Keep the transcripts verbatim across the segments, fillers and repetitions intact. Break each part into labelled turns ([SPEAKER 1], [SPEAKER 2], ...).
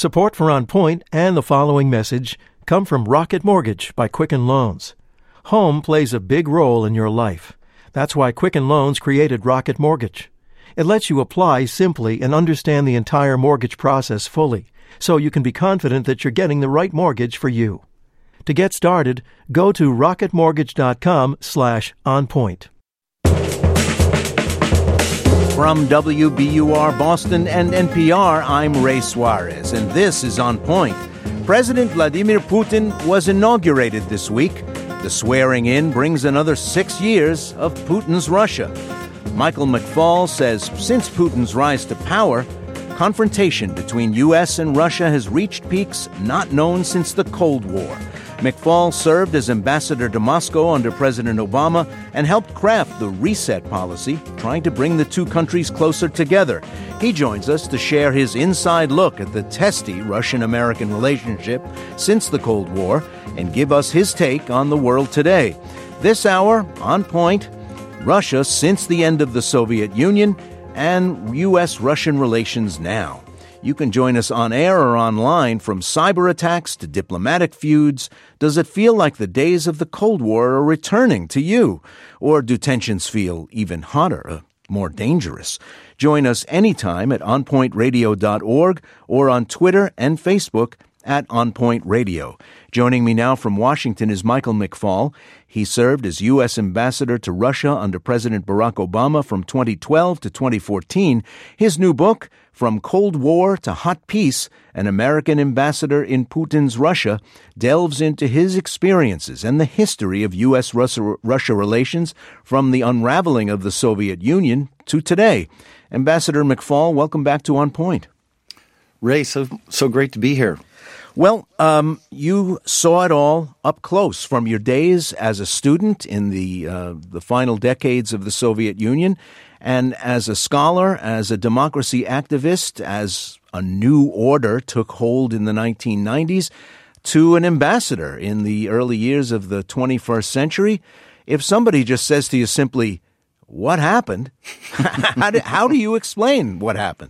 [SPEAKER 1] Support for On Point and the following message come from Rocket Mortgage by Quicken Loans. Home plays a big role in your life. That's why Quicken Loans created Rocket Mortgage. It lets you apply simply and understand the entire mortgage process fully, so you can be confident that you're getting the right mortgage for you. To get started, go to rocketmortgage.com slash onpoint.
[SPEAKER 2] From W B U R Boston and N P R, I'm Ray Suarez, and this is On Point. President Vladimir Putin was inaugurated this week. The swearing-in brings another six years of Putin's Russia. Michael McFaul says since Putin's rise to power, confrontation between U S and Russia has reached peaks not known since the Cold War. McFaul served as ambassador to Moscow under President Obama and helped craft the reset policy, trying to bring the two countries closer together. He joins us to share his inside look at the testy Russian-American relationship since the Cold War and give us his take on the world today. This hour, On Point, Russia since the end of the Soviet Union and U S-Russian relations now. You can join us on air or online from cyber attacks to diplomatic feuds. Does it feel like the days of the Cold War are returning to you? Or do tensions feel even hotter, uh, more dangerous? Join us anytime at on point radio dot org or on Twitter and Facebook at On Point Radio. Joining me now from Washington is Michael McFaul. He served as U S ambassador to Russia under President Barack Obama from twenty twelve to twenty fourteen. His new book, From Cold War to Hot Peace, An American Ambassador in Putin's Russia, delves into his experiences and the history of U S Russia relations from the unraveling of the Soviet Union to today. Ambassador McFaul, welcome back to On Point.
[SPEAKER 3] Ray, so so great to be here.
[SPEAKER 2] Well, um, you saw it all up close from your days as a student in the uh, the final decades of the Soviet Union, and as a scholar, as a democracy activist, as a new order took hold in the nineteen nineties, to an ambassador in the early years of the twenty-first century. If somebody just says to you simply, "What happened?" how, do, how do you explain what happened?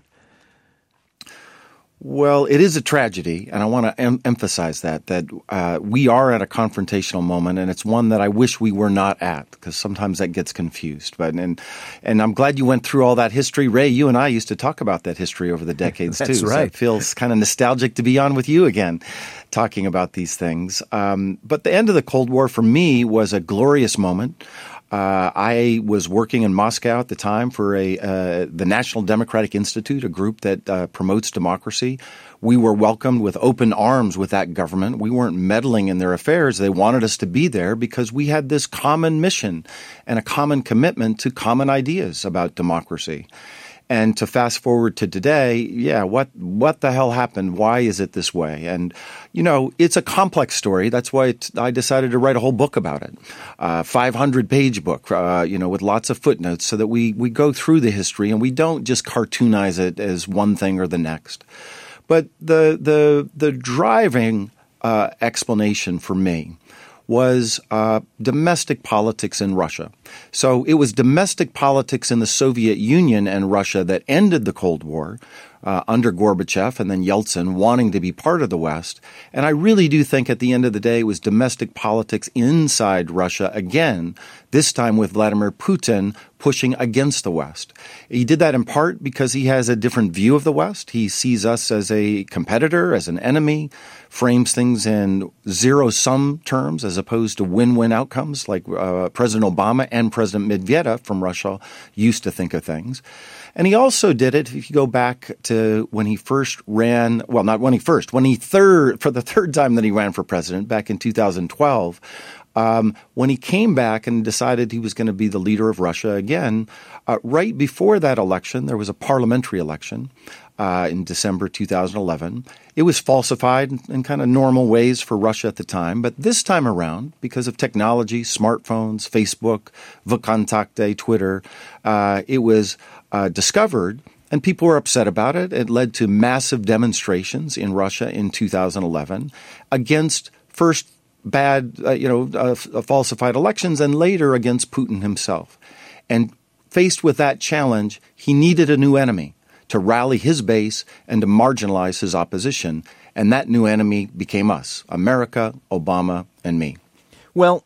[SPEAKER 3] Well, it is a tragedy, and I want to em- emphasize that, that uh, we are at a confrontational moment, and it's one that I wish we were not at, because sometimes that gets confused. But and and I'm glad you went through all that history. Ray, you and I used to talk about that history over the decades,
[SPEAKER 2] That's
[SPEAKER 3] too.
[SPEAKER 2] right.
[SPEAKER 3] So it feels kind of nostalgic to be on with you again, talking about these things. Um, but the end of the Cold War, for me, was a glorious moment. Uh, I was working in Moscow at the time for a uh, the National Democratic Institute, a group that uh, promotes democracy. We were welcomed with open arms with that government. We weren't meddling in their affairs. They wanted us to be there because we had this common mission and a common commitment to common ideas about democracy. And to fast forward to today, yeah, what what the hell happened? Why is it this way? And, you know, it's a complex story. That's why it, I decided to write a whole book about it, a five hundred page book, uh, you know, with lots of footnotes so that we, we go through the history and we don't just cartoonize it as one thing or the next. But the the the driving uh, explanation for me was uh, domestic politics in Russia. So it was domestic politics in the Soviet Union and Russia that ended the Cold War uh, under Gorbachev and then Yeltsin wanting to be part of the West. And I really do think at the end of the day it was domestic politics inside Russia again, this time with Vladimir Putin pushing against the West. He did that in part because he has a different view of the West. He sees us as a competitor, as an enemy, frames things in zero-sum terms as opposed to win-win outcomes like uh, President Obama and President Medvedev from Russia used to think of things. And he also did it, if you go back to when he first ran, well, not when he first, when he third, for the third time that he ran for president back in two thousand twelve, Um, when he came back and decided he was going to be the leader of Russia again, uh, right before that election, there was a parliamentary election uh, in December two thousand eleven. It was falsified in, in kind of normal ways for Russia at the time. But this time around, because of technology, smartphones, Facebook, VKontakte, Twitter, uh, it was uh, discovered. And people were upset about it. It led to massive demonstrations in Russia in two thousand eleven against first bad, uh, you know, uh, falsified elections and later against Putin himself. And faced with that challenge, he needed a new enemy to rally his base and to marginalize his opposition. And that new enemy became us, America, Obama, and me.
[SPEAKER 2] Well,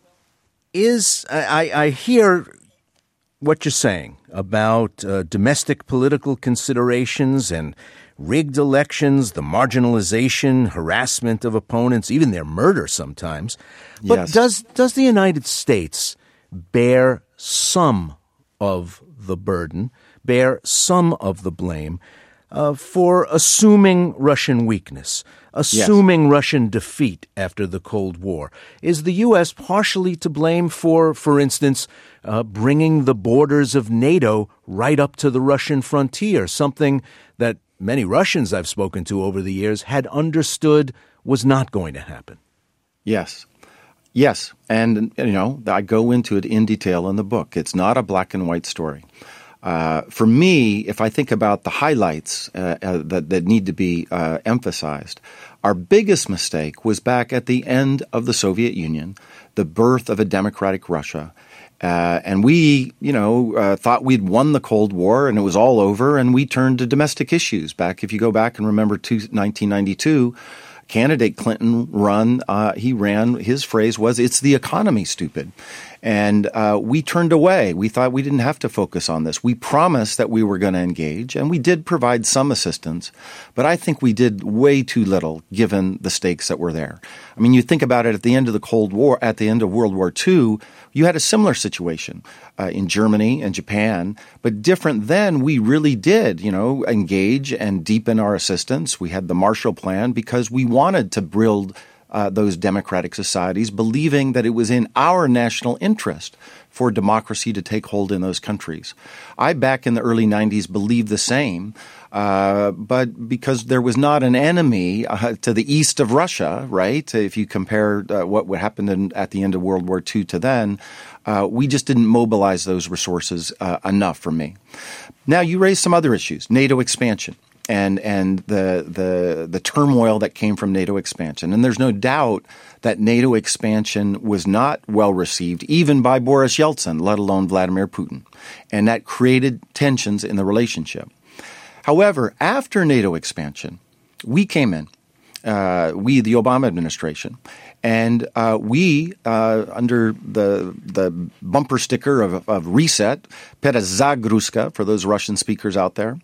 [SPEAKER 2] is I, I hear what you're saying about uh, domestic political considerations and rigged elections, the marginalization, harassment of opponents, even their murder sometimes. But
[SPEAKER 3] yes.
[SPEAKER 2] does does the United States bear some of the burden, bear some of the blame uh, for assuming Russian weakness, assuming yes. Russian defeat after the Cold War? Is the U S partially to blame for, for instance, uh, bringing the borders of NATO right up to the Russian frontier, something that many Russians I've spoken to over the years had understood was not going to happen?
[SPEAKER 3] Yes. Yes. And, you know, I go into it in detail in the book. It's not a black and white story. Uh, for me, if I think about the highlights uh, uh, that, that need to be uh, emphasized, our biggest mistake was back at the end of the Soviet Union, the birth of a democratic Russia. Uh, and we, you know, uh, thought we'd won the Cold War and it was all over, and we turned to domestic issues. Back, if you go back and remember to nineteen ninety-two, candidate Clinton run, uh, he ran, his phrase was, "It's the economy, stupid." And uh, we turned away. We thought we didn't have to focus on this. We promised that we were going to engage, and we did provide some assistance, but I think we did way too little given the stakes that were there. I mean, you think about it, at the end of the Cold War, at the end of World War Two, you had a similar situation uh, in Germany and Japan, but different then. We really did, you know, engage and deepen our assistance. We had the Marshall Plan because we wanted to build Uh, those democratic societies, believing that it was in our national interest for democracy to take hold in those countries. I, back in the early nineties, believed the same, uh, but because there was not an enemy uh, to the east of Russia, right? If you compare uh, what happened in, at the end of World War Two to then, uh, we just didn't mobilize those resources uh, enough for me. Now, you raised some other issues, NATO expansion. And and the the the turmoil that came from NATO expansion. And there's no doubt that NATO expansion was not well received, even by Boris Yeltsin, let alone Vladimir Putin. And that created tensions in the relationship. However, after NATO expansion, we came in, uh, we, the Obama administration, and uh, we, uh, under the the bumper sticker of, of reset, Peresagruska, for those Russian speakers out there,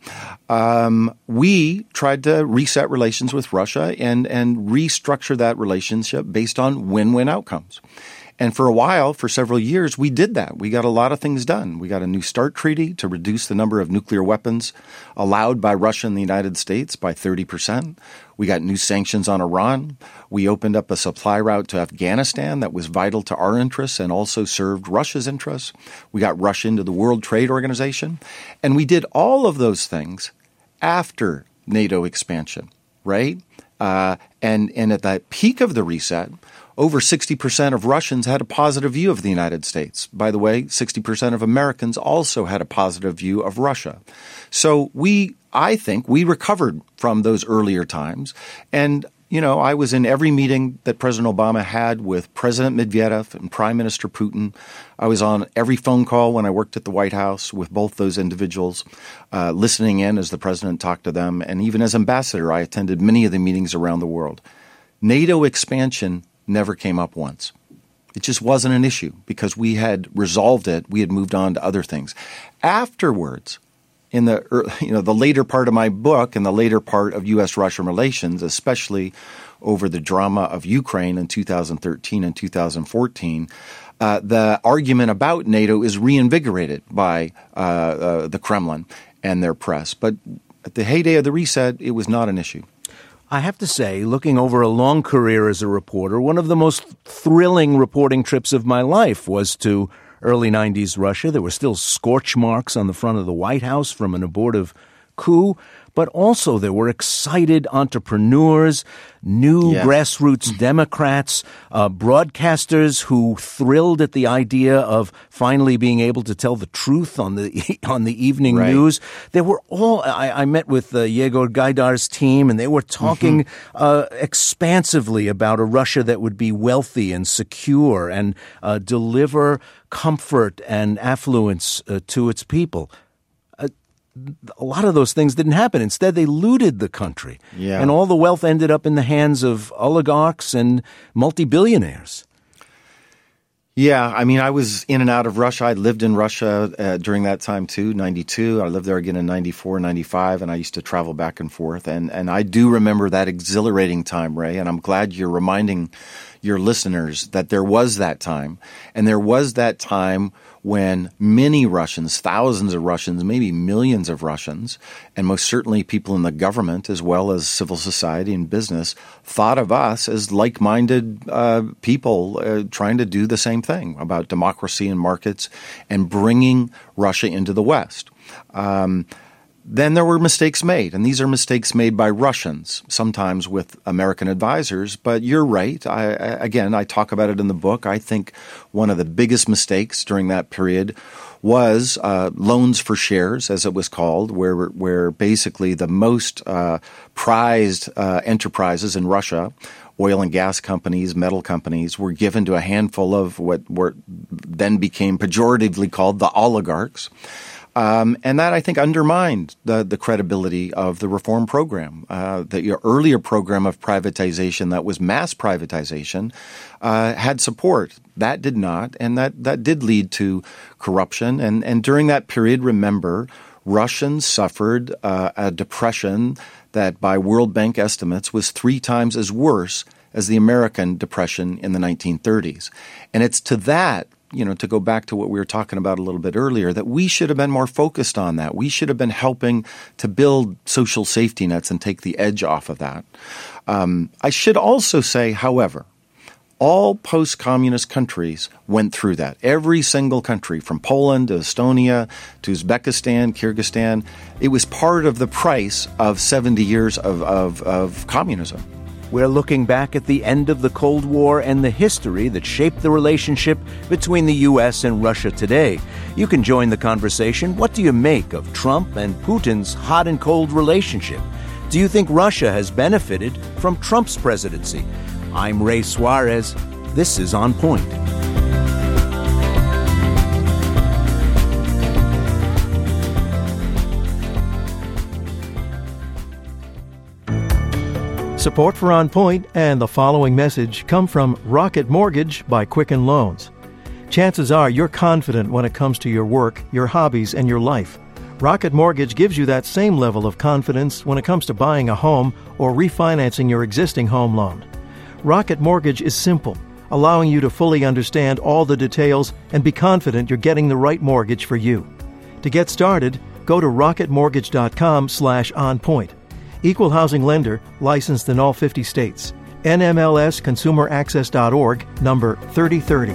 [SPEAKER 3] um, we tried to reset relations with Russia and, and restructure that relationship based on win-win outcomes. And for a while, for several years, we did that. We got a lot of things done. We got a New START treaty to reduce the number of nuclear weapons allowed by Russia and the United States by thirty percent. We got new sanctions on Iran. We opened up a supply route to Afghanistan that was vital to our interests and also served Russia's interests. We got Russia into the World Trade Organization. And we did all of those things after NATO expansion, right? Uh, and, and at the peak of the reset, over sixty percent of Russians had a positive view of the United States. By the way, sixty percent of Americans also had a positive view of Russia. So we, I think, we recovered from those earlier times. And, you know, I was in every meeting that President Obama had with President Medvedev and Prime Minister Putin. I was on every phone call when I worked at the White House with both those individuals, uh, listening in as the president talked to them. And even as ambassador, I attended many of the meetings around the world. NATO expansion never came up once. It just wasn't an issue because we had resolved it. We had moved on to other things. Afterwards, in the you know the later part of my book and the later part of U S Russia relations, especially over the drama of Ukraine in two thousand thirteen and two thousand fourteen, uh, the argument about NATO is reinvigorated by uh, uh, the Kremlin and their press. But at the heyday of the reset, it was not an issue.
[SPEAKER 2] I have to say, looking over a long career as a reporter, one of the most thrilling reporting trips of my life was to early nineties Russia. There were still scorch marks on the front of the White House from an abortive coup, but also there were excited entrepreneurs, new
[SPEAKER 3] yeah.
[SPEAKER 2] grassroots Democrats, uh, broadcasters who thrilled at the idea of finally being able to tell the truth on the on the evening
[SPEAKER 3] right.
[SPEAKER 2] news. There were all. I, I met with uh, Yegor Gaidar's team, and they were talking mm-hmm. uh, expansively about a Russia that would be wealthy and secure and uh, deliver comfort and affluence uh, to its people. a lot of those things didn't happen. Instead, they looted the country.
[SPEAKER 3] Yeah.
[SPEAKER 2] And all the wealth ended up in the hands of oligarchs and multi-billionaires.
[SPEAKER 3] Yeah, I mean, I was in and out of Russia. I lived in Russia uh, during that time, too, ninety-two. I lived there again in ninety-four, ninety-five, and I used to travel back and forth. And, and I do remember that exhilarating time, Ray, and I'm glad you're reminding your listeners that there was that time. And there was that time when many Russians, thousands of Russians, maybe millions of Russians, and most certainly people in the government as well as civil society and business thought of us as like-minded uh, people uh, trying to do the same thing about democracy and markets and bringing Russia into the West. Um, Then there were mistakes made, and these are mistakes made by Russians, sometimes with American advisors. But you're right. I, I, again, I talk about it in the book. I think one of the biggest mistakes during that period was uh, loans for shares, as it was called, where where basically the most uh, prized uh, enterprises in Russia, oil and gas companies, metal companies, were given to a handful of what were then became pejoratively called the oligarchs. Um, and that, I think, undermined the, the credibility of the reform program. Uh, the your earlier program of privatization that was mass privatization uh, had support. That did not, and that, that did lead to corruption. And, and during that period, remember, Russians suffered uh, a depression that, by World Bank estimates, was three times as worse as the American depression in the nineteen thirties. And it's to that, you know, to go back to what we were talking about a little bit earlier, that we should have been more focused on that. We should have been helping to build social safety nets and take the edge off of that. Um, I should also say, however, all post-communist countries went through that. Every single country, from Poland to Estonia to Uzbekistan, Kyrgyzstan, it was part of the price of seventy years of, of, of communism.
[SPEAKER 2] We're looking back at the end of the Cold War and the history that shaped the relationship between the U S and Russia today. You can join the conversation. What do you make of Trump and Putin's hot and cold relationship? Do you think Russia has benefited from Trump's presidency? I'm Ray Suarez. This is On Point.
[SPEAKER 1] Support for On Point and the following message come from Rocket Mortgage by Quicken Loans. Chances are you're confident when it comes to your work, your hobbies, and your life. Rocket Mortgage gives you that same level of confidence when it comes to buying a home or refinancing your existing home loan. Rocket Mortgage is simple, allowing you to fully understand all the details and be confident you're getting the right mortgage for you. To get started, go to rocketmortgage.com slash onpoint. Equal housing lender, licensed in all fifty states. N M L S consumer access dot org, number thirty thirty.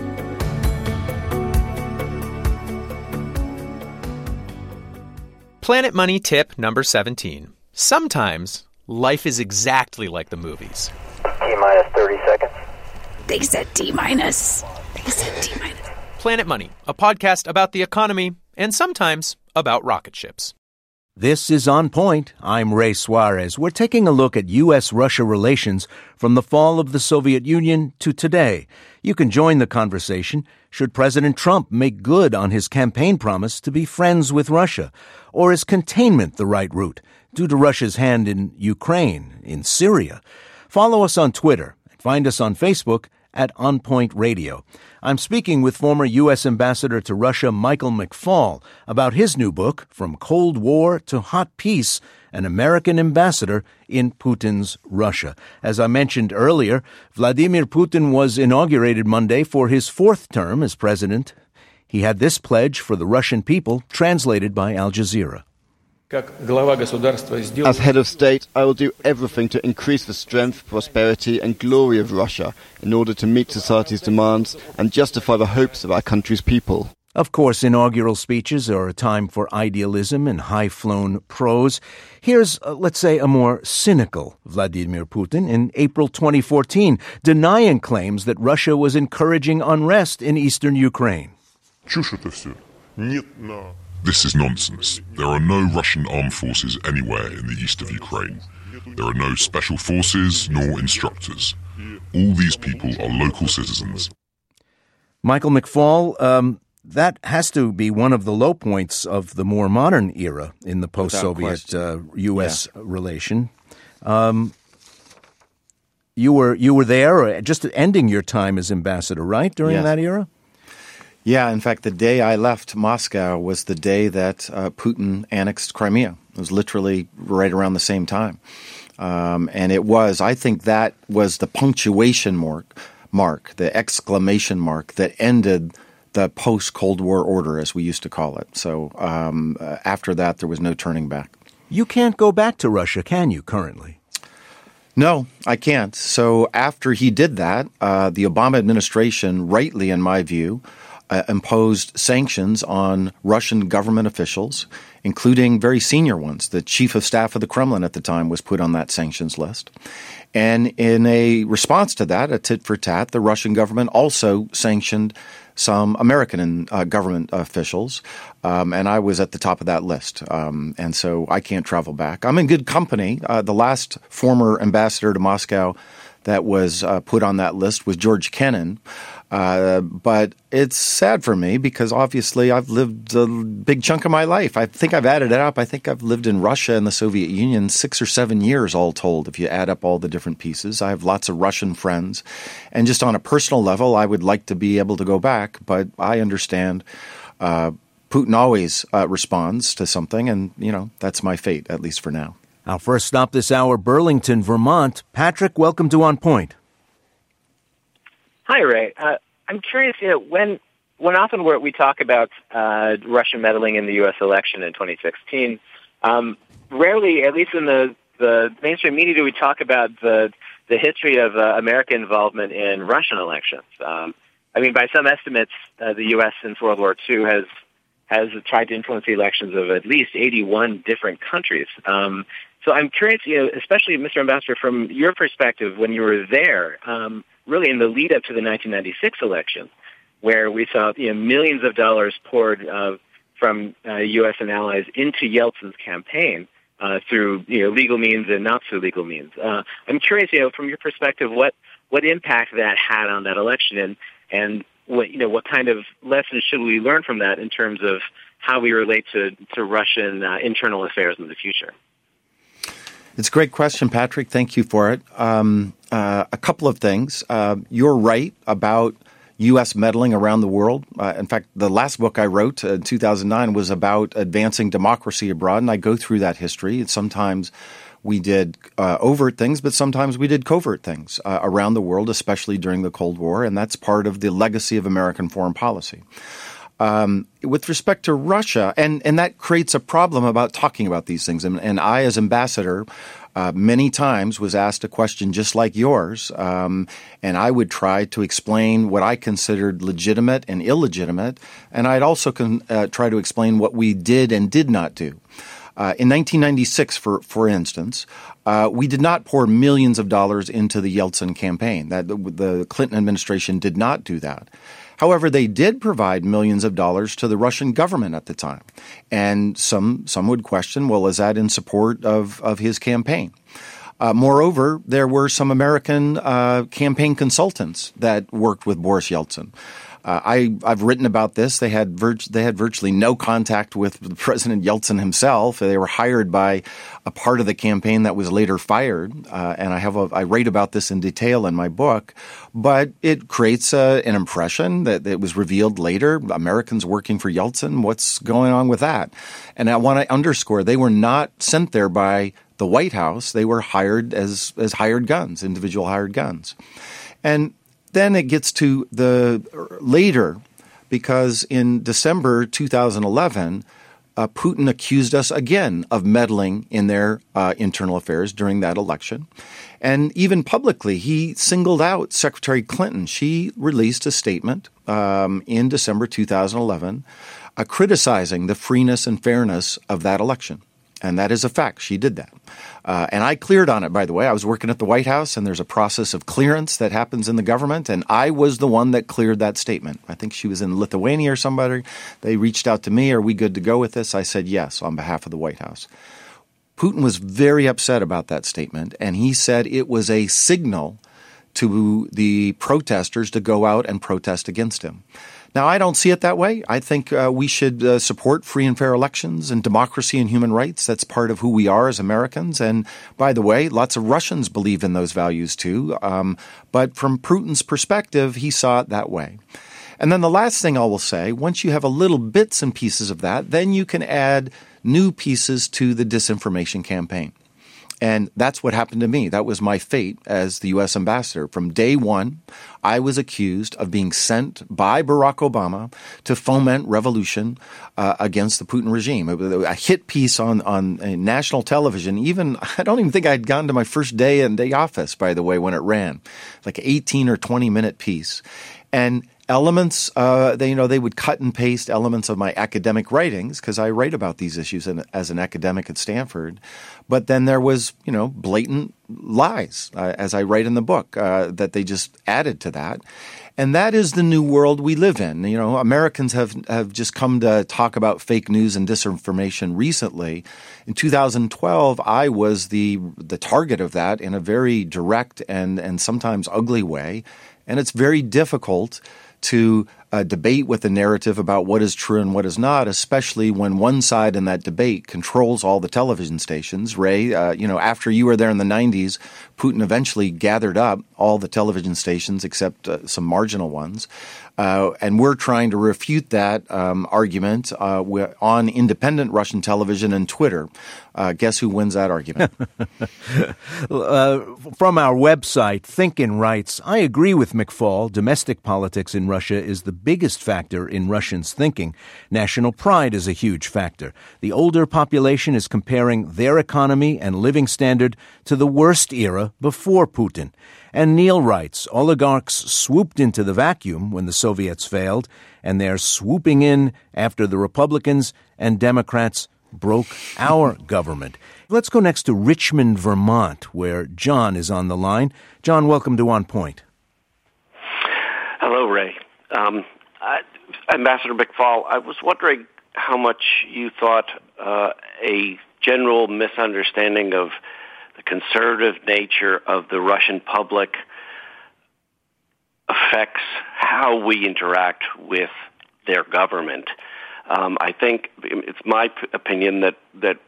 [SPEAKER 4] Planet Money tip number seventeen. Sometimes life is exactly like the movies.
[SPEAKER 5] T-minus thirty seconds.
[SPEAKER 6] They said T-minus. They said T-minus.
[SPEAKER 4] Planet Money, a podcast about the economy and sometimes about rocket ships.
[SPEAKER 2] This is On Point. I'm Ray Suarez. We're taking a look at U S Russia relations from the fall of the Soviet Union to today. You can join the conversation. Should President Trump make good on his campaign promise to be friends with Russia? Or is containment the right route due to Russia's hand in Ukraine, in Syria? Follow us on Twitter and find us on Facebook at On Point Radio. I'm speaking with former U S Ambassador to Russia, Michael McFaul, about his new book, From Cold War to Hot Peace, an American Ambassador in Putin's Russia. As I mentioned earlier, Vladimir Putin was inaugurated Monday for his fourth term as president. He had this pledge for the Russian people, translated by Al Jazeera.
[SPEAKER 7] As head of state, I will do everything to increase the strength, prosperity and glory of Russia in order to meet society's demands and justify the hopes of our country's people.
[SPEAKER 2] Of course, inaugural speeches are a time for idealism and high-flown prose. Here's, uh, let's say, a more cynical Vladimir Putin in April twenty fourteen, denying claims that Russia was encouraging unrest in eastern Ukraine.
[SPEAKER 8] This is nonsense. There are no Russian armed forces anywhere in the east of Ukraine. There are no special forces nor instructors. All these people are local citizens.
[SPEAKER 2] Michael McFaul, um, that has to be one of the low points of the more modern era in the post-Soviet uh, U S yeah. relation. Um, you were you were there, just ending your time as ambassador, right, during
[SPEAKER 3] yes.
[SPEAKER 2] that era?
[SPEAKER 3] Yeah, in fact, the day I left Moscow was the day that uh, Putin annexed Crimea. It was literally right around the same time. Um, and it was, I think that was the punctuation mark, mark, the exclamation mark that ended the post-Cold War order, as we used to call it. So um, uh, after that, there was no turning back.
[SPEAKER 2] You can't go back to Russia, can you, currently?
[SPEAKER 3] No, I can't. So after he did that, uh, the Obama administration, rightly in my view, uh, imposed sanctions on Russian government officials, including very senior ones. The chief of staff of the Kremlin at the time was put on that sanctions list. And in a response to that, a tit for tat, the Russian government also sanctioned some American uh, government officials, um, and I was at the top of that list. Um, and so I can't travel back. I'm in good company. Uh, the last former ambassador to Moscow that was uh, put on that list was George Kennan. Uh, but it's sad for me because obviously I've lived a big chunk of my life. I think I've added it up. I think I've lived in Russia and the Soviet Union six or seven years all told, if you add up all the different pieces. I have lots of Russian friends. And just on a personal level, I would like to be able to go back. But I understand uh, Putin always uh, responds to something. And, you know, that's my fate, at least for now.
[SPEAKER 2] Our first stop this hour, Burlington, Vermont. Patrick, welcome to On Point.
[SPEAKER 9] Hi, Ray. Uh, I'm curious, you know, when when often we're, we talk about uh, Russian meddling in the U S election in twenty sixteen, um, rarely, at least in the, the mainstream media, do we talk about the the history of uh, American involvement in Russian elections. Um, I mean, by some estimates, uh, the U S since World War Two has has tried to influence the elections of at least eighty-one different countries. Um, so I'm curious, you know, especially, Mister Ambassador, from your perspective, when you were there, um, really in the lead up to the nineteen ninety-six election, where we saw you know, millions of dollars poured uh, from uh, U S and allies into Yeltsin's campaign uh, through you know, legal means and not so legal means. Uh, I'm curious, you know, from your perspective, what what impact that had on that election, and and what you know, what kind of lessons should we learn from that in terms of how we relate to to Russian uh, internal affairs in the future?
[SPEAKER 3] It's a great question, Patrick. Thank you for it. Um, uh, a couple of things. Uh, you're right about U S meddling around the world. Uh, in fact, the last book I wrote in two thousand nine was about advancing democracy abroad, and I go through that history. Sometimes we did uh, overt things, but sometimes we did covert things uh, around the world, especially during the Cold War, and that's part of the legacy of American foreign policy. Um, with respect to Russia, and, and that creates a problem about talking about these things. And, and I, as ambassador, uh, many times was asked a question just like yours, um, and I would try to explain what I considered legitimate and illegitimate, and I'd also con- uh, try to explain what we did and did not do. Uh, in nineteen ninety-six, for for instance, uh, we did not pour millions of dollars into the Yeltsin campaign. That the, the Clinton administration did not do that. However, they did provide millions of dollars to the Russian government at the time. And some some would question, well, is that in support of, of his campaign? Uh, moreover, there were some American uh, campaign consultants that worked with Boris Yeltsin. Uh, I, I've written about this. They had vir- they had virtually no contact with President Yeltsin himself. They were hired by a part of the campaign that was later fired. Uh, and I have a, I write about this in detail in my book. But it creates a, an impression that it was revealed later. Americans working for Yeltsin. What's going on with that? And I want to underscore, they were not sent there by the White House. They were hired as as hired guns, individual hired guns. And then it gets to the later, because in December two thousand eleven, uh, Putin accused us again of meddling in their uh, internal affairs during that election. And even publicly, he singled out Secretary Clinton. She released a statement um, in December two thousand eleven uh, criticizing the freeness and fairness of that election. And that is a fact. She did that. Uh, and I cleared on it, by the way. I was working at the White House, and there's a process of clearance that happens in the government, and I was the one that cleared that statement. I think she was in Lithuania or somebody. They reached out to me, are we good to go with this? I said yes, on behalf of the White House. Putin was very upset about that statement, and he said it was a signal to the protesters to go out and protest against him. Now, I don't see it that way. I think uh, we should uh, support free and fair elections and democracy and human rights. That's part of who we are as Americans. And by the way, lots of Russians believe in those values too. Um, but from Putin's perspective, he saw it that way. And then the last thing I will say, once you have a little bits and pieces of that, then you can add new pieces to the disinformation campaign. And that's what happened to me. That was my fate as the U S ambassador. From day one, I was accused of being sent by Barack Obama to foment revolution uh, against the Putin regime. It was a hit piece on, on uh, national television. Even, I don't even think I'd gotten to my first day in the office, by the way, when it ran. Like an eighteen or twenty minute piece. And elements, uh, they, you know, they would cut and paste elements of my academic writings because I write about these issues in, as an academic at Stanford. But then there was, you know, blatant lies, uh, as I write in the book, uh, that they just added to that. And that is the new world we live in. You know, Americans have, have just come to talk about fake news and disinformation recently. In two thousand twelve, I was the the target of that in a very direct and, and sometimes ugly way. And it's very difficult to uh, debate with the narrative about what is true and what is not, especially when one side in that debate controls all the television stations. Ray, uh, you know, after you were there in the nineties, Putin eventually gathered up all the television stations except uh, some marginal ones. Uh, and we're trying to refute that um, argument uh, on independent Russian television and Twitter. Uh, guess who wins that argument?
[SPEAKER 2] uh, from our website, Thinkin writes, I agree with McFaul. Domestic politics in Russia is the biggest factor in Russians' thinking. National pride is a huge factor. The older population is comparing their economy and living standard to the worst era before Putin. And Neil writes, oligarchs swooped into the vacuum when the Soviets failed, and they're swooping in after the Republicans and Democrats broke our government. Let's go next to Richmond, Vermont, where John is on the line. John, welcome to On Point.
[SPEAKER 10] Hello, Ray. Um, I, Ambassador McFaul, I was wondering how much you thought uh, a general misunderstanding of the conservative nature of the Russian public affects how we interact with their government. Um, I think it's my p- opinion that that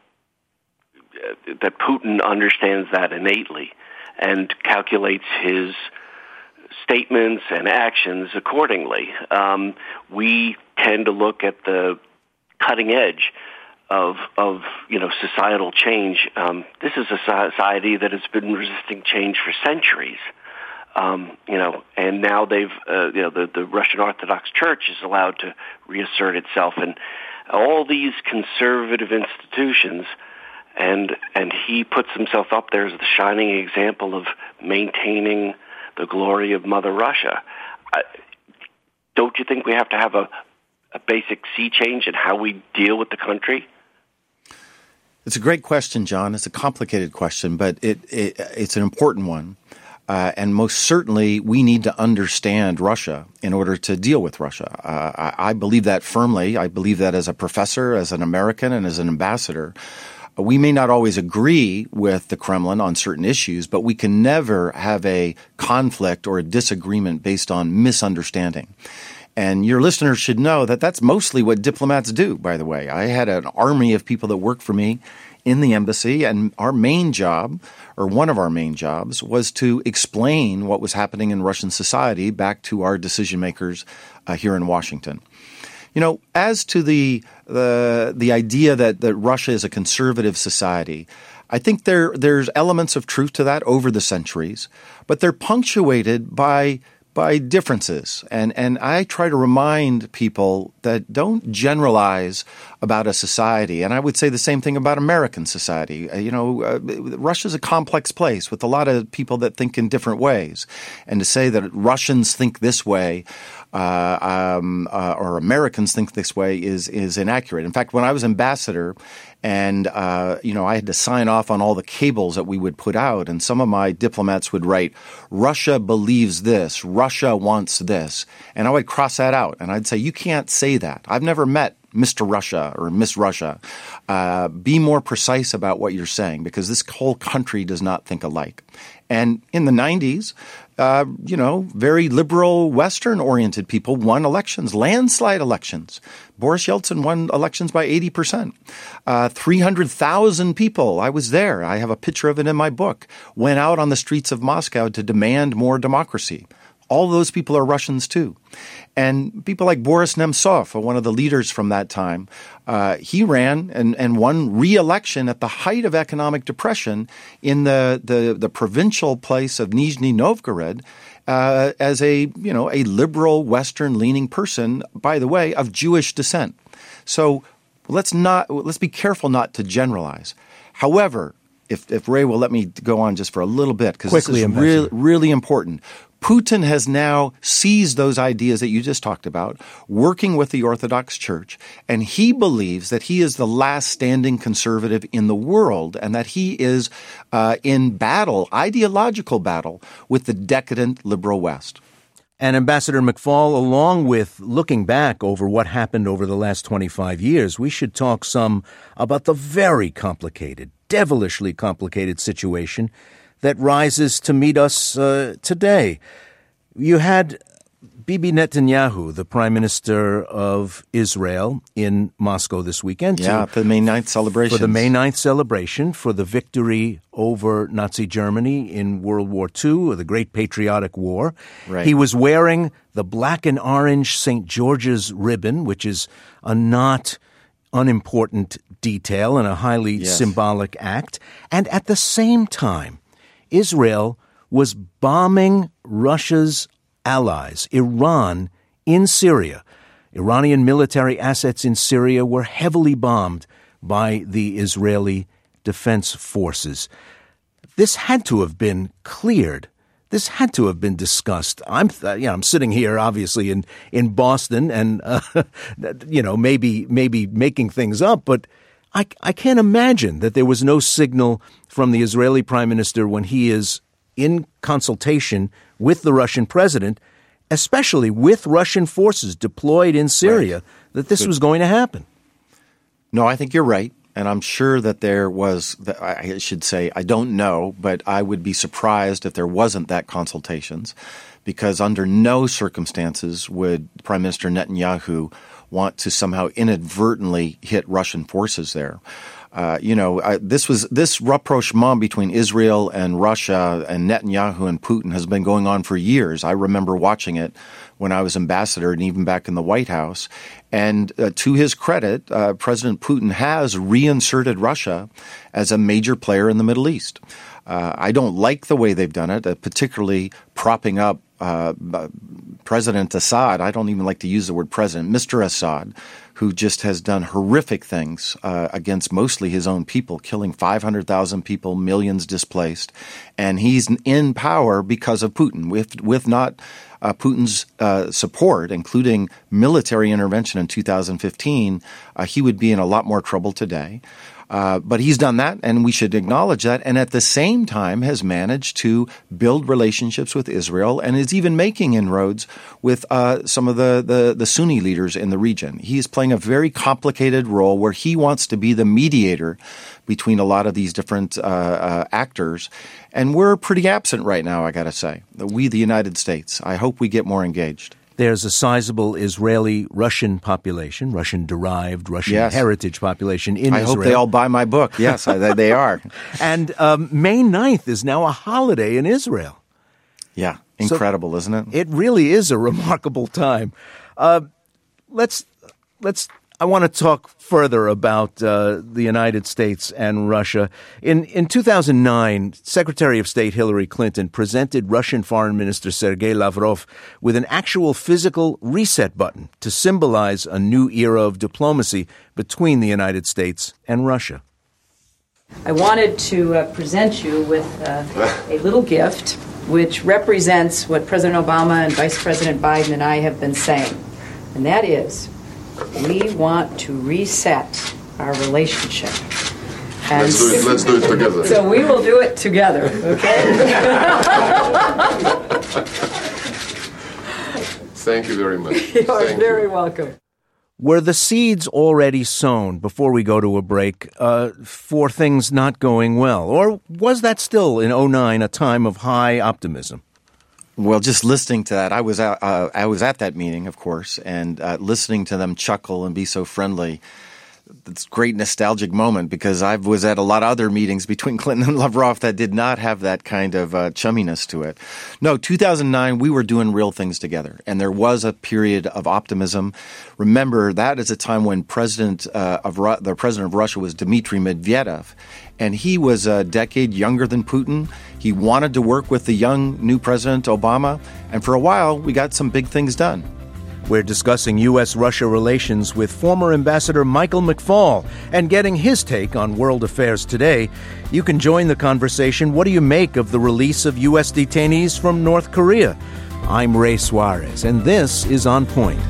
[SPEAKER 10] uh, that Putin understands that innately and calculates his statements and actions accordingly. Um, we tend to look at the cutting edge of of you know societal change. Um, this is a society that has been resisting change for centuries. Um, you know, and now they've, uh, you know, the, the Russian Orthodox Church is allowed to reassert itself, and all these conservative institutions, and and he puts himself up there as the shining example of maintaining the glory of Mother Russia. I, don't you think we have to have a, a basic sea change in how we deal with the country?
[SPEAKER 3] It's a great question, John. It's a complicated question, but it, it it's an important one. Uh, and most certainly, we need to understand Russia in order to deal with Russia. Uh, I, I believe that firmly. I believe that as a professor, as an American, and as an ambassador. We may not always agree with the Kremlin on certain issues, but we can never have a conflict or a disagreement based on misunderstanding. And your listeners should know that that's mostly what diplomats do, by the way. I had an army of people that worked for me in the embassy, and our main job, or one of our main jobs, was to explain what was happening in Russian society back to our decision makers uh, here in Washington. You know, as to the the the idea that, that Russia is a conservative society, I think there there's elements of truth to that over the centuries, but they're punctuated by by differences. And and I try to remind people that don't generalize about a society. And I would say the same thing about American society. Uh, you know, uh, Russia's a complex place with a lot of people that think in different ways. And to say that Russians think this way uh, um, uh, or Americans think this way is is inaccurate. In fact, when I was ambassador, and, uh, you know, I had to sign off on all the cables that we would put out. And some of my diplomats would write, Russia believes this, Russia wants this. And I would cross that out. And I'd say, you can't say that. I've never met Mister Russia or Miss Russia. Uh, be more precise about what you're saying, because this whole country does not think alike. And in the nineties, uh, you know, very liberal, Western-oriented people won elections, landslide elections. Boris Yeltsin won elections by eighty percent. Uh, three hundred thousand people, I was there, I have a picture of it in my book, went out on the streets of Moscow to demand more democracy. All those people are Russians too. And people like Boris Nemtsov, one of the leaders from that time, uh, he ran and, and won re-election at the height of economic depression in the, the, the provincial place of Nizhny Novgorod uh, as a, you know, a liberal Western-leaning person, by the way, of Jewish descent. So let's not let's be careful not to generalize. However, if, if Ray will let me go on just for a little bit, because this is really, really important. Putin has now seized those ideas that you just talked about, working with the Orthodox Church, and he believes that he is the last standing conservative in the world and that he is uh, in battle, ideological battle, with the decadent liberal West.
[SPEAKER 2] And Ambassador McFaul, along with looking back over what happened over the last twenty-five years, we should talk some about the very complicated, devilishly complicated situation that rises to meet us uh, today. You had Bibi Netanyahu, the Prime Minister of Israel, in Moscow this weekend.
[SPEAKER 3] Yeah, for the May ninth celebration.
[SPEAKER 2] For the May ninth celebration, for the victory over Nazi Germany in World War Two, the Great Patriotic War.
[SPEAKER 3] Right.
[SPEAKER 2] He was wearing the black and orange Saint George's ribbon, which is a not unimportant detail and a highly
[SPEAKER 3] yes.
[SPEAKER 2] symbolic act. And at the same time, Israel was bombing Russia's allies, Iran, in Syria. Iranian military assets in Syria were heavily bombed by the Israeli Defense Forces. This had to have been cleared. This had to have been discussed. I'm, uh, you know, I'm sitting here, obviously, in, in Boston, and uh, you know, maybe maybe making things up, but I, I can't imagine that there was no signal from the Israeli Prime Minister when he is in consultation with the Russian president, especially with Russian forces deployed in Syria, right, that this Good. was going to happen.
[SPEAKER 3] No, I think you're right. And I'm sure that there was, I should say, I don't know, but I would be surprised if there wasn't that consultations, because under no circumstances would Prime Minister Netanyahu want to somehow inadvertently hit Russian forces there. Uh, you know, I, this was this rapprochement between Israel and Russia and Netanyahu and Putin has been going on for years. I remember watching it when I was ambassador and even back in the White House. And uh, to his credit, uh, President Putin has reinserted Russia as a major player in the Middle East. Uh, I don't like the way they've done it, uh, particularly propping up Uh, President Assad. I don't even like to use the word president, Mister Assad, who just has done horrific things uh, against mostly his own people, killing five hundred thousand people, millions displaced. And he's in power because of Putin. With, with not uh, Putin's uh, support, including military intervention in two thousand fifteen, uh, he would be in a lot more trouble today. Uh, but he's done that, and we should acknowledge that, and at the same time has managed to build relationships with Israel and is even making inroads with uh, some of the, the, the Sunni leaders in the region. He is playing a very complicated role where he wants to be the mediator between a lot of these different uh, uh, actors, and we're pretty absent right now, I got to say. We, the United States. I hope we get more engaged.
[SPEAKER 2] There's a sizable Israeli-Russian population, Russian-derived, Russian
[SPEAKER 3] yes.
[SPEAKER 2] heritage population in
[SPEAKER 3] I
[SPEAKER 2] Israel.
[SPEAKER 3] I hope they all buy my book. Yes, I, they are.
[SPEAKER 2] And um, May ninth is now a holiday in Israel.
[SPEAKER 3] Yeah, incredible, so isn't it?
[SPEAKER 2] It really is a remarkable time. Uh, let's let's. I want to talk further about uh, the United States and Russia. In in two thousand nine, Secretary of State Hillary Clinton presented Russian Foreign Minister Sergei Lavrov with an actual physical reset button to symbolize a new era of diplomacy between the United States and Russia.
[SPEAKER 11] I wanted to uh, present you with uh, a little gift which represents what President Obama and Vice President Biden and I have been saying, and that is, we want to reset our relationship. And
[SPEAKER 12] let's do it. Let's do it together.
[SPEAKER 11] So we will do it together, okay?
[SPEAKER 12] Thank you very much.
[SPEAKER 11] You are
[SPEAKER 12] Thank
[SPEAKER 11] very
[SPEAKER 12] you.
[SPEAKER 11] welcome.
[SPEAKER 2] Were the seeds already sown, before we go to a break, uh, for things not going well? Or was that still, in oh nine, a time of high optimism?
[SPEAKER 3] Well, just listening to that, I was at, uh, I was at that meeting, of course, and uh, listening to them chuckle and be so friendly. It's a great nostalgic moment because I was at a lot of other meetings between Clinton and Lavrov that did not have that kind of uh, chumminess to it. No, two thousand nine, we were doing real things together, and there was a period of optimism. Remember, that is a time when President uh, of Ru- the President of Russia was Dmitry Medvedev, and he was a decade younger than Putin. He wanted to work with the young new President Obama, and for a while, we got some big things done.
[SPEAKER 2] We're discussing U S Russia relations with former Ambassador Michael McFaul and getting his take on world affairs today. You can join the conversation. What do you make of the release of U S detainees from North Korea? I'm Ray Suarez, and this is On Point.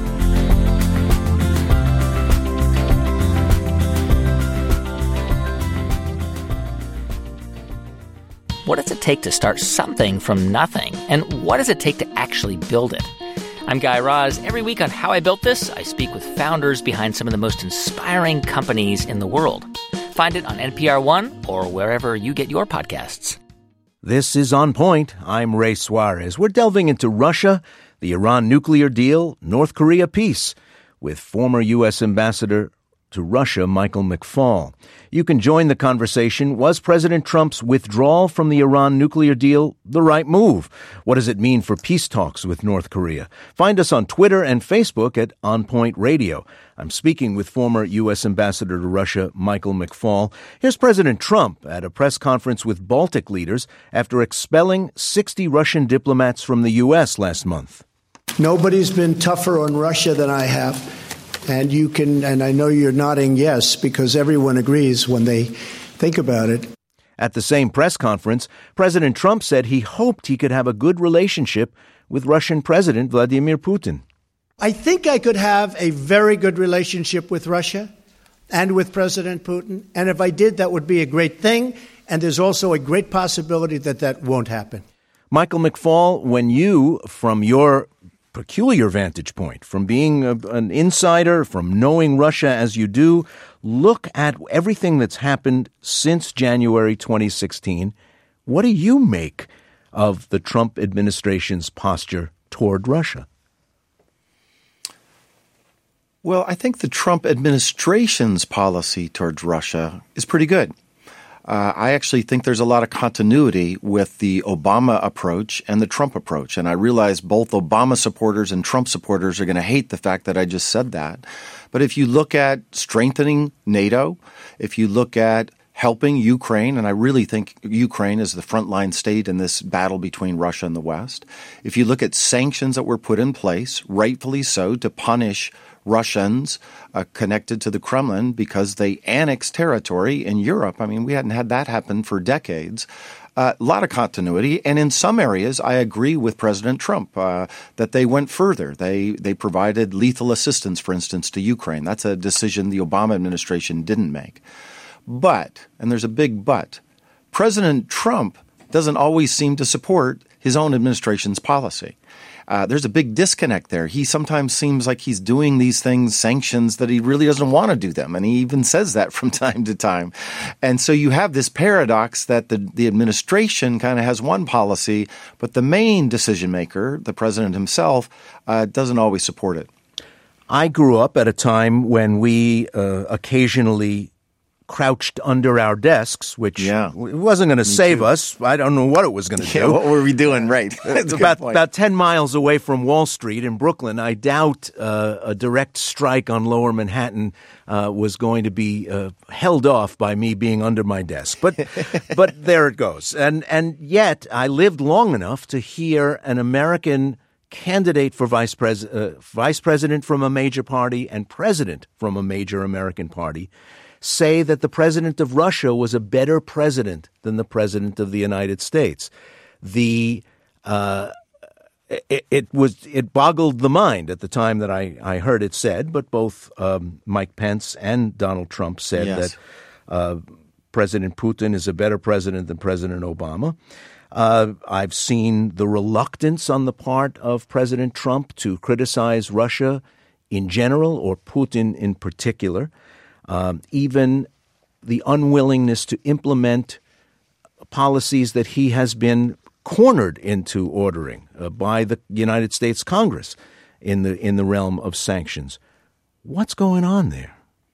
[SPEAKER 12] What does it take to start something from nothing? And what does it take to actually build it? I'm Guy Raz. Every week on How I Built This, I speak with founders behind some of the most inspiring companies in the world. Find it on N P R One or wherever you get your podcasts.
[SPEAKER 2] This is On Point. I'm Ray Suarez. We're delving into Russia, the Iran nuclear deal, North Korea peace, with former U S Ambassador to Russia, Michael McFaul. You can join the conversation. Was President Trump's withdrawal from the Iran nuclear deal the right move? What does it mean for peace talks with North Korea? Find us on Twitter and Facebook at On Point Radio. I'm speaking with former U S Ambassador to Russia, Michael McFaul. Here's President Trump at a press conference with Baltic leaders after expelling sixty Russian diplomats from the U S last month.
[SPEAKER 13] Nobody's been tougher on Russia than I have. And you can, and I know you're nodding yes, because everyone agrees when they think about it.
[SPEAKER 2] At the same press conference, President Trump said he hoped he could have a good relationship with Russian President Vladimir Putin.
[SPEAKER 13] I think I could have a very good relationship with Russia and with President Putin. And if I did, that would be a great thing. And there's also a great possibility that that won't happen.
[SPEAKER 2] Michael McFaul, when you, from your peculiar vantage point, from being a, an insider, from knowing Russia as you do, look at everything that's happened since January twenty sixteen. What do you make of the Trump administration's posture toward Russia?
[SPEAKER 3] Well, I think the Trump administration's policy towards Russia is pretty good. Uh, I actually think there's a lot of continuity with the Obama approach and the Trump approach. And I realize both Obama supporters and Trump supporters are going to hate the fact that I just said that. But if you look at strengthening NATO, if you look at helping Ukraine, and I really think Ukraine is the frontline state in this battle between Russia and the West, if you look at sanctions that were put in place, rightfully so, to punish Russians uh, connected to the Kremlin because they annexed territory in Europe. I mean, we hadn't had that happen for decades. Uh, a lot of continuity. And in some areas, I agree with President Trump uh, that they went further. They they provided lethal assistance, for instance, to Ukraine. That's a decision the Obama administration didn't make. But, and there's a big but, President Trump doesn't always seem to support his own administration's policy. Uh, there's a big disconnect there. He sometimes seems like he's doing these things, sanctions, that he really doesn't want to do them. And he even says that from time to time. And so you have this paradox that the, the administration kind of has one policy, but the main decision maker, the president himself, uh, doesn't always support it.
[SPEAKER 2] I grew up at a time when we uh, occasionally crouched under our desks, which yeah. wasn't going to save too. us. I don't know what it was going to
[SPEAKER 3] yeah,
[SPEAKER 2] do.
[SPEAKER 3] What were we doing? Right.
[SPEAKER 2] It's about, about ten miles away from Wall Street in Brooklyn. I doubt uh, a direct strike on Lower Manhattan uh, was going to be uh, held off by me being under my desk. But but there it goes. And, and yet I lived long enough to hear an American candidate for vice, pres- uh, vice president from a major party and president from a major American party say that the president of Russia was a better president than the president of the United States. The uh, it, it was it boggled the mind at the time that I, I heard it said, but both um, Mike Pence and Donald Trump said yes. that uh, President Putin is a better president than President Obama. Uh, I've seen the reluctance on the part of President Trump to criticize Russia in general or Putin in particular, um, even the unwillingness to implement policies that he has been cornered into ordering uh, by the United States Congress in the in the realm of sanctions. What's going on there?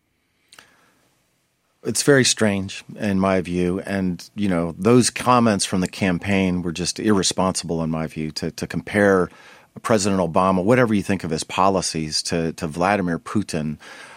[SPEAKER 3] It's very strange, in my view. And, you know, those comments from the campaign were just irresponsible, in my view, to, to compare President Obama, whatever you think of his policies, to, to Vladimir Putin.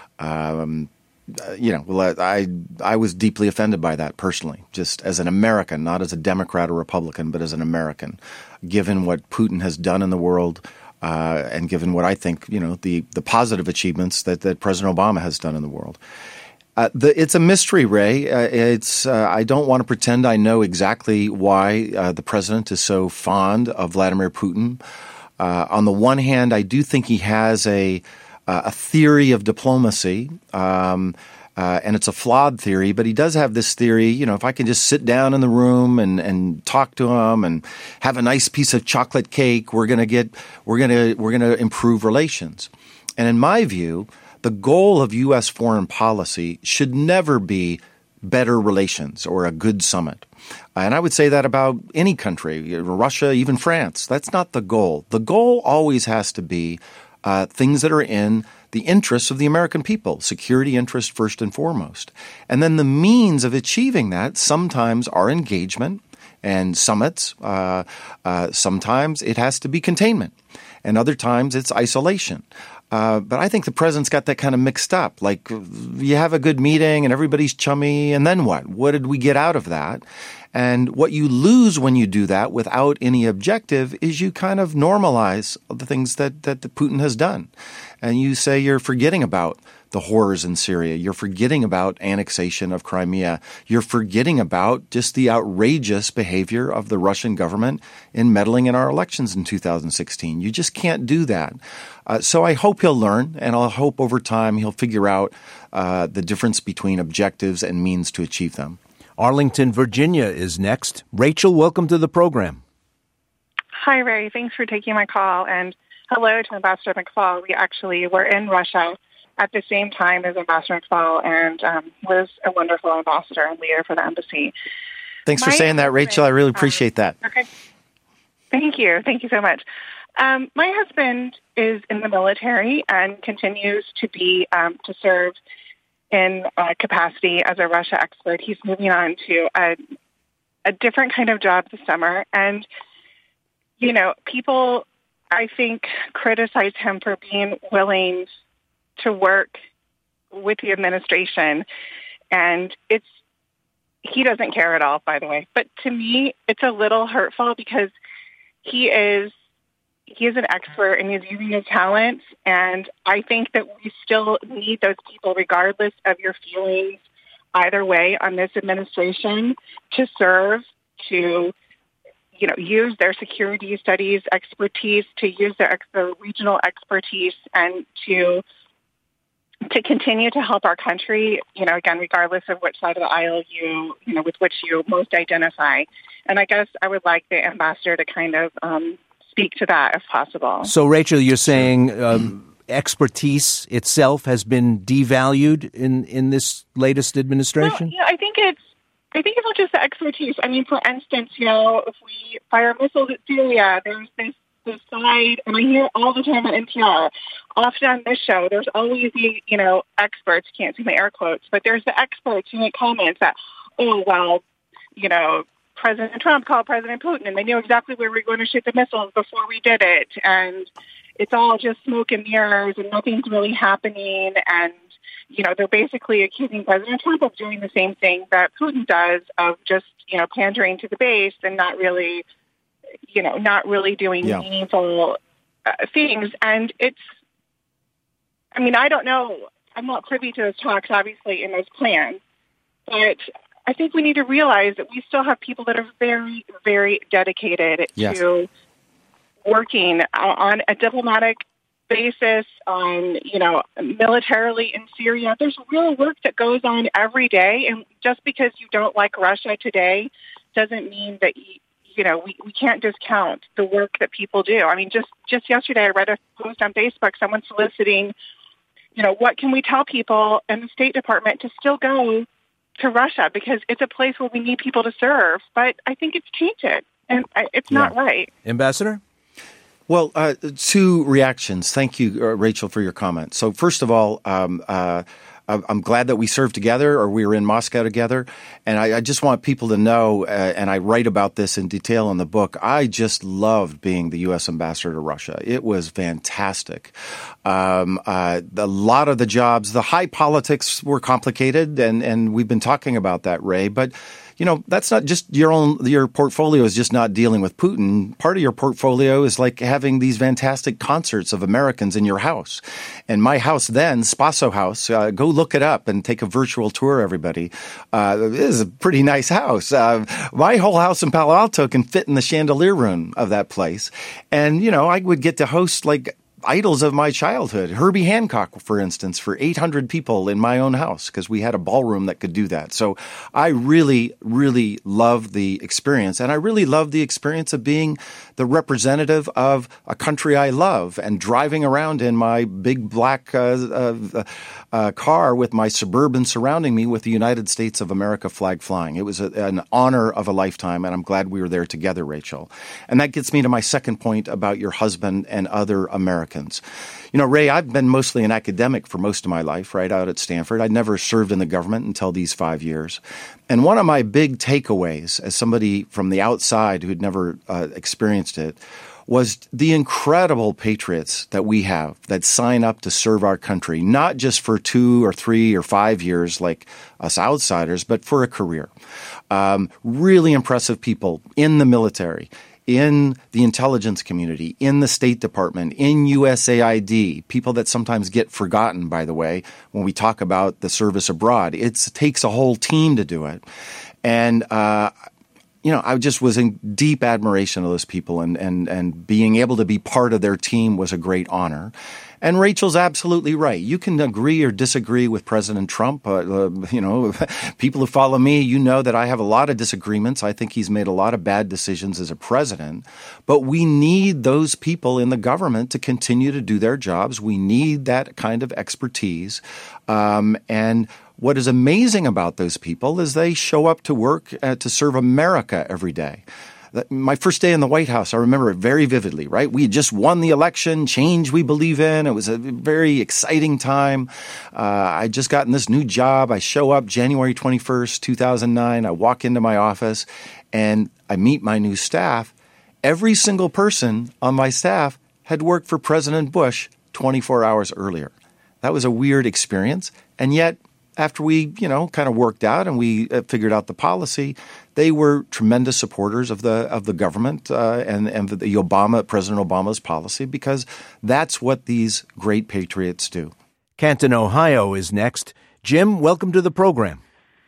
[SPEAKER 3] Um, you know, I, I was deeply offended by that personally, just as an American, not as a Democrat or Republican, but as an American, given what Putin has done in the world. Uh, and given what I think, you know, the, the positive achievements that, that President Obama has done in the world. Uh, the, it's a mystery, Ray. Uh, it's uh, I don't want to pretend I know exactly why uh, the president is so fond of Vladimir Putin. Uh, on the one hand, I do think he has a uh, a theory of diplomacy, um, uh, and it's a flawed theory. But he does have this theory. You know, if I can just sit down in the room and, and talk to him and have a nice piece of chocolate cake, we're going to get we're going to we're going to improve relations. And in my view, the goal of U S foreign policy should never be better relations or a good summit. And I would say that about any country, Russia, even France. That's not the goal. The goal always has to be uh, things that are in the interests of the American people, security interest first and foremost. And then the means of achieving that sometimes are engagement and summits. Uh, uh, sometimes it has to be containment. And other times it's isolation. Uh, but I think the president's got that kind of mixed up. Like, you have a good meeting and everybody's chummy, and then what? What did we get out of that? And what you lose when you do that without any objective is you kind of normalize the things that, that Putin has done. And you say you're forgetting about the horrors in Syria. You're forgetting about annexation of Crimea. You're forgetting about just the outrageous behavior of the Russian government in meddling in our elections in two thousand sixteen. You just can't do that. Uh, so I hope he'll learn, and I hope over time he'll figure out uh, the difference between objectives and means to achieve them.
[SPEAKER 2] Arlington, Virginia is next. Rachel, welcome to the program.
[SPEAKER 14] Hi, Ray. Thanks for taking my call. And hello to Ambassador McFaul. We actually were in Russia at the same time as Ambassador McFaul, and um, was a wonderful ambassador and leader for the embassy.
[SPEAKER 3] Thanks
[SPEAKER 14] my
[SPEAKER 3] for saying that, Rachel. I really appreciate
[SPEAKER 14] um,
[SPEAKER 3] that.
[SPEAKER 14] Okay. Thank you. Thank you so much. Um, my husband is in the military and continues to be um, to serve in uh, capacity as a Russia expert. He's moving on to a, a different kind of job this summer. And, you know, people, I think, criticize him for being willing to work with the administration. And it's, he doesn't care at all, by the way. But to me, it's a little hurtful because he is, he is an expert and he's using his talents. And I think that we still need those people, regardless of your feelings either way on this administration, to serve, to, you know, use their security studies expertise, to use their, ex- their regional expertise, and to to continue to help our country, you know, again, regardless of which side of the aisle you, you know, with which you most identify. And I guess I would like the ambassador to kind of um, speak to that if possible.
[SPEAKER 2] So, Rachel, you're saying um, expertise itself has been devalued in, in this latest administration?
[SPEAKER 14] Well, yeah, I think it's, I think it's not just the expertise. I mean, for instance, you know, if we fire missiles at Syria, there's this, this side, and I hear all the time on N P R, often on this show, there's always the, you know, experts, can't see my air quotes, but there's the experts who make comments that, oh, well, you know, President Trump called President Putin, and they knew exactly where we were going to shoot the missiles before we did it, and it's all just smoke and mirrors, and nothing's really happening, and, you know, they're basically accusing President Trump of doing the same thing that Putin does, of just, you know, pandering to the base and not really, you know, not really doing yeah. meaningful uh, things. And it's, I mean, I don't know, I'm not privy to those talks, obviously, in those plans, but I think we need to realize that we still have people that are very, very dedicated yes. to working on a diplomatic basis, on, you know, militarily in Syria. There's real work that goes on every day. And just because you don't like Russia today doesn't mean that you, you know, we, we can't discount the work that people do. I mean, just, just yesterday I read a post on Facebook, someone soliciting, you know, what can we tell people in the State Department to still go to Russia because it's a place where we need people to serve. But I think it's tainted, and it's
[SPEAKER 2] yeah.
[SPEAKER 14] not right.
[SPEAKER 2] Ambassador?
[SPEAKER 3] Well, uh, two reactions. Thank you, uh, Rachel, for your comment. So first of all, um, uh, I'm glad that we served together or we were in Moscow together. And I, I just want people to know, uh, and I write about this in detail in the book, I just loved being the U S ambassador to Russia. It was fantastic. Um, uh, a lot of the jobs, the high politics were complicated, and, and we've been talking about that, Ray. But you know, that's not just your own, your portfolio is just not dealing with Putin. Part of your portfolio is like having these fantastic concerts of Americans in your house. And my house then, Spaso House, uh, go look it up and take a virtual tour, everybody. Uh, it is a pretty nice house. Uh, my whole house in Palo Alto can fit in the chandelier room of that place. And, you know, I would get to host like idols of my childhood. Herbie Hancock, for instance, for eight hundred people in my own house because we had a ballroom that could do that. So I really, really love the experience. And I really love the experience of being the representative of a country I love and driving around in my big black uh, uh, uh, car with my Suburban surrounding me with the United States of America flag flying. It was a, an honor of a lifetime, and I'm glad we were there together, Rachel. And that gets me to my second point about your husband and other Americans. You know, Ray, I've been mostly an academic for most of my life, right, out at Stanford. I'd never served in the government until these five years. And one of my big takeaways as somebody from the outside who had never uh, experienced it was the incredible patriots that we have that sign up to serve our country, not just for two or three or five years like us outsiders, but for a career. Um, really impressive people in the military, in the intelligence community, in the State Department, in U S A I D, people that sometimes get forgotten, by the way, when we talk about the service abroad. It's, it takes a whole team to do it. And, uh, you know, I just was in deep admiration of those people, and, and, and being able to be part of their team was a great honor. And Rachel's absolutely right. You can agree or disagree with President Trump. Uh, uh, you know, people who follow me, you know that I have a lot of disagreements. I think he's made a lot of bad decisions as a president. But we need those people in the government to continue to do their jobs. We need that kind of expertise. Um, and what is amazing about those people is they show up to work uh, to serve America every day. My first day in the White House, I remember it very vividly, right? We had just won the election, change we believe in. It was a very exciting time. Uh, I just gotten this new job. I show up January twenty-first, two thousand nine. I walk into my office and I meet my new staff. Every single person on my staff had worked for President Bush twenty-four hours earlier. That was a weird experience. And yet, after we, you know, kind of worked out and we uh, figured out the policy, they were tremendous supporters of the of the government uh, and and the Obama President Obama's policy, because that's what these great patriots do.
[SPEAKER 2] Canton, Ohio is next. Jim, welcome to the program.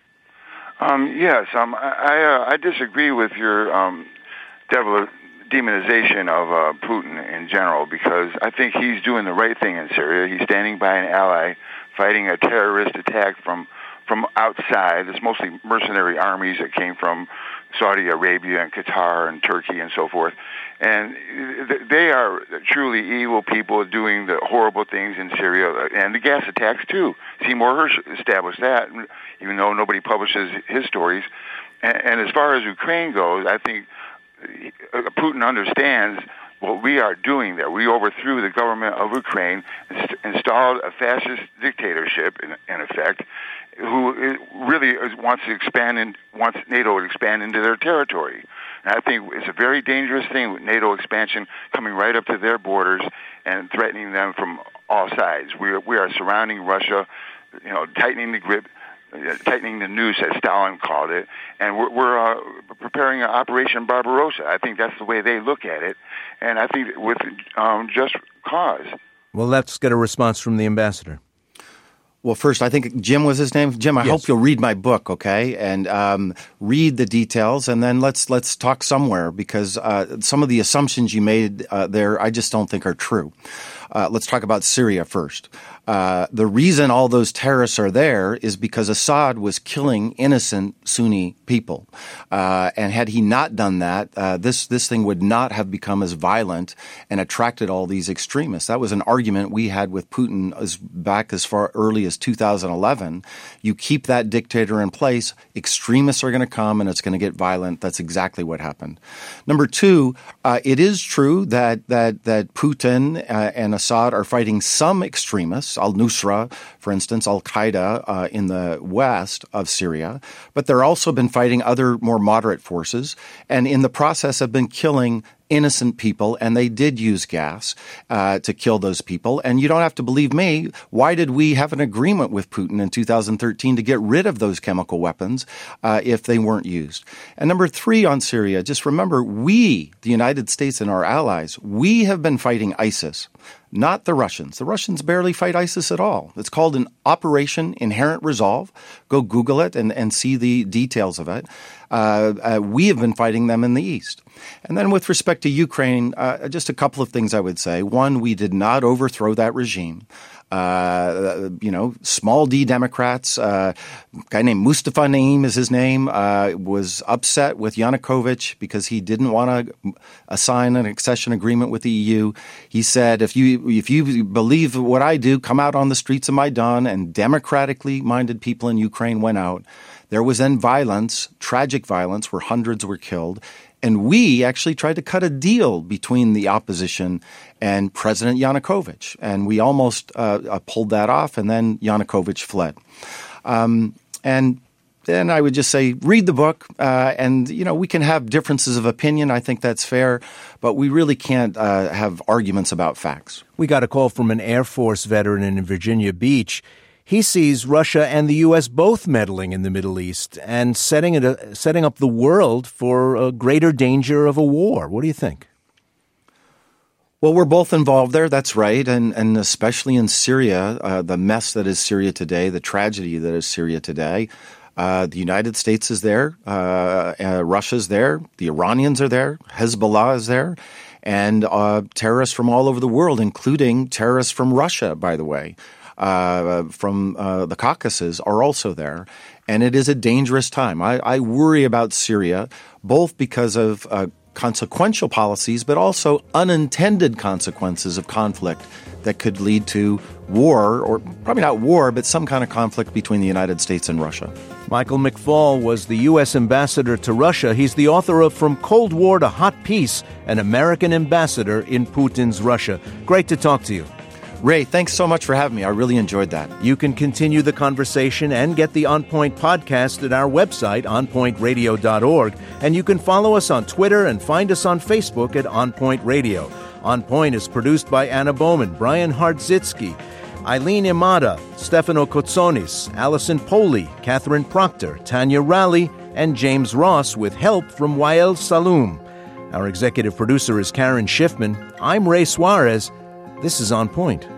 [SPEAKER 15] Um, yes, um, I I, uh, I disagree with your um, devil demonization of uh, Putin in general, because I think he's doing the right thing in Syria. He's standing by an ally, fighting a terrorist attack from from outside. It's mostly mercenary armies that came from Saudi Arabia and Qatar and Turkey and so forth. And they are truly evil people doing the horrible things in Syria, and the gas attacks too. Seymour Hersh established that, even though nobody publishes his stories. And, and as far as Ukraine goes, I think Putin understands what we are doing there. We overthrew the government of Ukraine, inst- installed a fascist dictatorship, in, in effect, who really is, wants to expand and wants NATO to expand into their territory. And I think it's a very dangerous thing with NATO expansion coming right up to their borders and threatening them from all sides. We are, we are surrounding Russia, you know, tightening the grip, tightening the noose, as Stalin called it, and we're, we're uh, preparing an Operation Barbarossa. I think that's the way they look at it, and I think with um, just cause.
[SPEAKER 2] Well, let's get a response from the ambassador.
[SPEAKER 3] Well, first, I think Jim was his name. Jim, I yes. hope you'll read my book, okay, and um, read the details, and then let's let's talk somewhere, because uh, some of the assumptions you made uh, there, I just don't think are true. Uh, let's talk about Syria first. Uh, the reason all those terrorists are there is because Assad was killing innocent Sunni people. Uh, and had he not done that, uh, this, this thing would not have become as violent and attracted all these extremists. That was an argument we had with Putin as back as far early as two thousand eleven. You keep that dictator in place, extremists are going to come and it's going to get violent. That's exactly what happened. Number two, uh, it is true that, that, that Putin uh, and Assad are fighting some extremists, al-Nusra, for instance, al-Qaeda uh, in the west of Syria, but they're also been fighting other more moderate forces and in the process have been killing innocent people, and they did use gas uh, to kill those people. And you don't have to believe me. Why did we have an agreement with Putin in two thousand thirteen to get rid of those chemical weapons uh, if they weren't used? And number three on Syria, just remember, we, the United States and our allies, we have been fighting ISIS, not the Russians. The Russians barely fight ISIS at all. It's called an Operation Inherent Resolve. Go Google it and, and see the details of it. Uh, uh, we have been fighting them in the East. And then with respect to Ukraine, uh, just a couple of things I would say. One, we did not overthrow that regime. Uh, you know, small D Democrats, uh, a guy named Mustafa Naim is his name, uh, was upset with Yanukovych because he didn't want to assign an accession agreement with the E U. He said, if you, if you believe what I do, come out on the streets of Maidan, and democratically minded people in Ukraine went out. There was then violence, tragic violence, where hundreds were killed. And we actually tried to cut a deal between the opposition and President Yanukovych. And we almost uh, pulled that off, and then Yanukovych fled. Um, and then I would just say, read the book. Uh, and, you know, we can have differences of opinion. I think that's fair. But we really can't uh, have arguments about facts.
[SPEAKER 2] We got a call from an Air Force veteran in Virginia Beach. He sees Russia and the U S both meddling in the Middle East and setting it, uh, setting up the world for a greater danger of a war. What do you think?
[SPEAKER 3] Well, we're both involved there. That's right. And, and especially in Syria, uh, the mess that is Syria today, the tragedy that is Syria today. Uh, the United States is there. Uh, uh, Russia's there. The Iranians are there. Hezbollah is there. And uh, terrorists from all over the world, including terrorists from Russia, by the way. Uh, from uh, the Caucasus are also there. And it is a dangerous time. I, I worry about Syria, both because of uh, consequential policies, but also unintended consequences of conflict that could lead to war, or probably not war, but some kind of conflict between the United States and Russia.
[SPEAKER 2] Michael McFaul was the U S ambassador to Russia. He's the author of From Cold War to Hot Peace, an American ambassador in Putin's Russia. Great to talk to you.
[SPEAKER 3] Ray, thanks so much for having me. I really enjoyed that.
[SPEAKER 2] You can continue the conversation and get the On Point podcast at our website, on point radio dot org. And you can follow us on Twitter and find us on Facebook at On Point Radio. On Point is produced by Anna Bowman, Brian Hardzitsky, Eileen Imada, Stefano Kotsonis, Allison Poley, Catherine Proctor, Tanya Raleigh, and James Ross, with help from Wael Saloom. Our executive producer is Karen Schiffman. I'm Ray Suarez. This is On Point.